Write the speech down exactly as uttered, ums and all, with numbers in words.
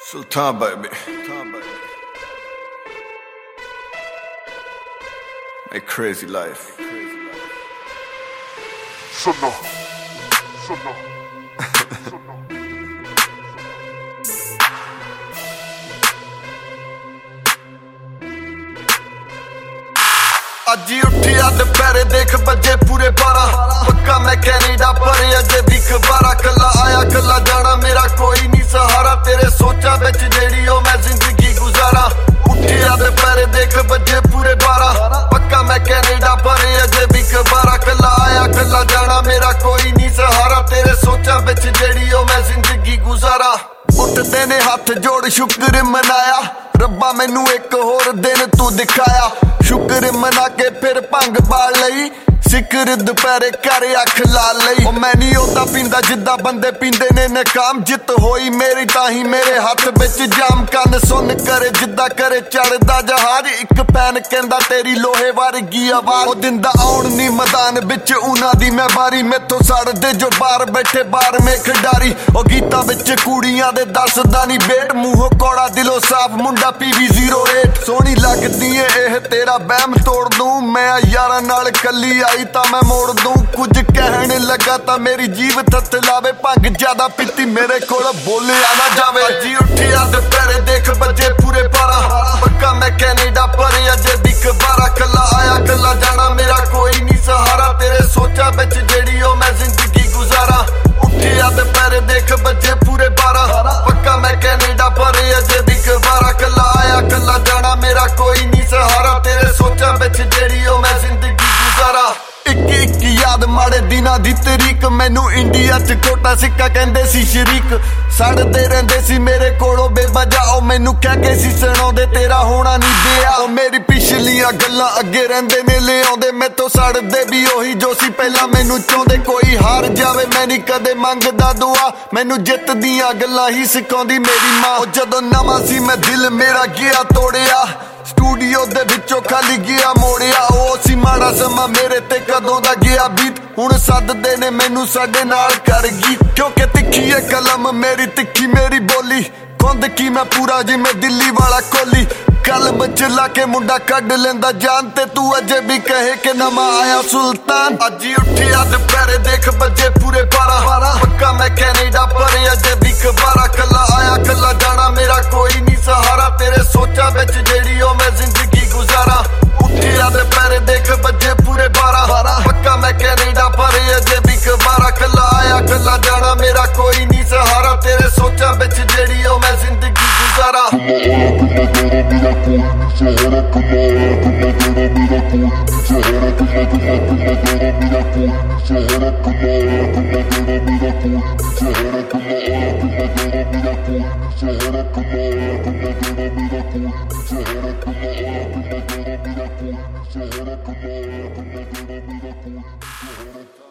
Sultan baby. Sultan baby. A crazy life. Suno. Suno. Suno. अजी उठिया दुपहरे देख बजे पूरे बारह पक्का मैं कैनेडा पर अजे भी खबारा कला आया कला जाना मेरा कोई नहीं सहारा तेरे सोचा बिच जेड़ी ओ मैं जिंदगी गुजारा उठिया दुपहरे देख बजे पूरे बारह पक्का मैं कैनेडा पर अजे भी खबारा कला आया कला जाना मेरा कोई नहीं सहारा तेरे सोचा बिच जेड़ी ओ मैं जिंदगी गुजारा उठदे ने हाथ जोड़ शुक्र मनाया रब्बा मैनू एक होर दिन तू दिखाया शुक्र मना के फिर भंग बाल लई सिकर दुपहरे घर अख ला लई ओ मैं नहीं होता पींदा जिद्दां बंदे पींदे ने नकाम जित होई मेरी ताही मेरे हाथ बिच जाम कन सुन करे जिद्दां करे चढ़दा जहाज एक पैन कहंदा तेरी लोहे वर्गी आवाज ओ दिंदा आउण नी मैदान बिच उना दी मैं बारी मेथों सड़दे जो बाहर बैठे बार में खिडारी ओ गीतां बिच कुड़ियां दे दसदा नी बेट मूंहों कौड़ा दिलों साफ मुंडा पीवी ज़ीरो एट सोहनी लगदी ए एह तेरा बहम तोड़ दूं मैं यारां नाल कल्ली आई ਤਾਂ मैं मोड़ दूं कुछ कहने लगा ਤਾਂ मेरी जीव थत लावे भंग ज्यादा पीती मेरे कोल बोलिया ना जावे अजी उठिया दुपहरे देख बजे पूरे बारह पक्का मैं कैनेडा पर अजे भी खबारा कला आया कला जाना मेरा कोई नहीं सहारा तेरे सोचा बिच जेड़ी ओ मैं जिंदगी गुजारा उठिया दुपहरे देख बजे पूरे बारह पक्का मैं कैनेडा पर अजे भी खबारा कला आया कला जाना मेरा कोई नहीं सहारा तेरे सोचा बिच जेड़ी ओ मैं जिंदगी गुजारा ਇੱਕ ਇੱਕ याद माड़े दिना दी तरीक मैनू इंडिया च कोटा सिक्का कहंदे सी शरीक सड़दे रहिंदे सी मेरे कोलों बेवजह ओ मैनू कह के सी सुणाउंदे तेरा होना नहीं दिया ओ मेरी पिछलियां गल्लां अगे रहिंदे ने ले आउंदे मैथों सड़दे भी ओही जो सी पहला मैनू चाहुंदे कोई हार जावे मैं नहीं कदे मंगदा दुआ मैनू जित दियां गल्लां ही सिखाउंदी मेरी मां ओ जदों नवां सी मैं दिल मेरा गया तोड़िया स्टूडियो दे विचों खाली गया मोड़िया ओ सी माड़ा समा मेरे ते कदों दा गया बीत हुण सददे ने मैनू साडे नाल कर गई क्योंकि तिखी है कलम मेरी तिखी मेरी बोली खुंद की मैं पूरा जिवें दिल्ली वाला कोली कलम चला के मुंडा कड लेंदा जान ते तू अजे भी कहे कि नमा आया सुल्तान अजी उठिया दुपहरे देख बजे पूरे बारह पक्का मैं कैनेडा पर अजे भी खबारा कला आया कला जाना मेरा कोई नहीं सहारा तेरे सोचा बिच जेड़ी ओ मैं जिंदगी गुजारा उठिया दुपहरे देख बजे पूरे बारह पक्का मैं कैनेडा पर अजे भी खबारा कला आया कला जाना मेरा कोई नहीं सहारा तेरे सोचा बिच जेड़ी ओ मैं जिंदगी गुजारा Sahara Kamara, Kamara, Mira Koi, Sahara Kamara, Kamara, Mira Koi, Sahara Kamara, Kamara, Mira Koi, Sahara Kamara, Kamara, Mira Koi, Sahara Kamara, Kamara, Mira Koi, Sahara Kamara, Kamara, Mira Koi, Sahara Kamara, Kamara, Mira Koi, Sahara